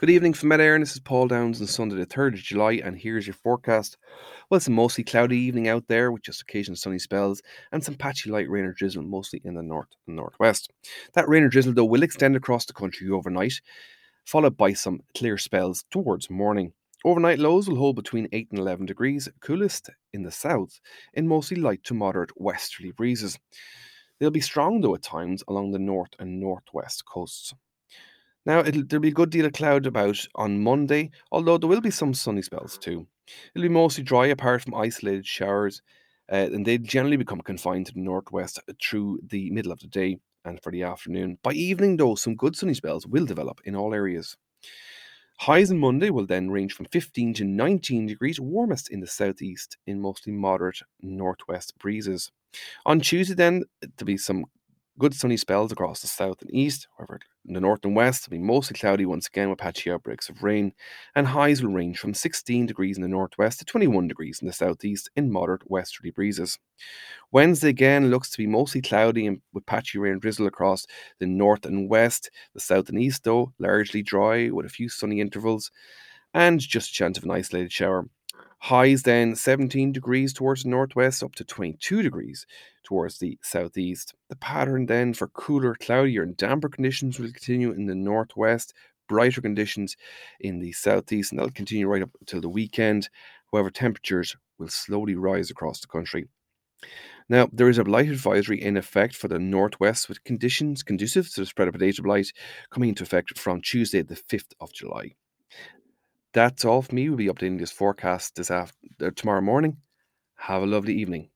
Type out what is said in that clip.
Good evening from Mid-Air, and this is Paul Downs on Sunday the 3rd of July, and here's your forecast. Well, it's a mostly cloudy evening out there with just occasional sunny spells and some patchy light rain or drizzle, mostly in the north and northwest. That rain or drizzle, though, will extend across the country overnight, followed by some clear spells towards morning. Overnight lows will hold between 8 and 11 degrees, coolest in the south, in mostly light to moderate westerly breezes. They'll be strong, though, at times along the north and northwest coasts. Now, there'll be a good deal of cloud about on Monday, although there will be some sunny spells too. It'll be mostly dry apart from isolated showers, and they generally become confined to the northwest through the middle of the day and for the afternoon. By evening, though, some good sunny spells will develop in all areas. Highs on Monday will then range from 15 to 19 degrees, warmest in the southeast, in mostly moderate northwest breezes. On Tuesday, then, there'll be some good sunny spells across the south and east. However, in the north and west, it'll be mostly cloudy once again with patchy outbreaks of rain, and highs will range from 16 degrees in the northwest to 21 degrees in the southeast in moderate westerly breezes. Wednesday again looks to be mostly cloudy and with patchy rain and drizzle across the north and west. The south and east, though, largely dry with a few sunny intervals and just a chance of an isolated shower. Highs then 17 degrees towards the northwest, up to 22 degrees towards the southeast. The pattern then for cooler, cloudier, and damper conditions will continue in the northwest, brighter conditions in the southeast, and that'll continue right up until the weekend. However, temperatures will slowly rise across the country. Now, there is a light advisory in effect for the northwest with conditions conducive to the spread of potential light coming into effect from Tuesday, the 5th of July. That's all for me. We'll be updating this forecast tomorrow morning. Have a lovely evening.